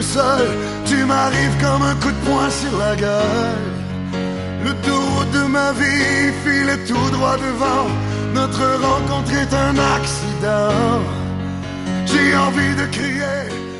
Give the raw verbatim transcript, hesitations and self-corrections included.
tout seul, tu m'arrives comme un coup de poing sur la gueule. Le tour de ma vie file tout droit devant, notre rencontre est un accident. J'ai envie de crier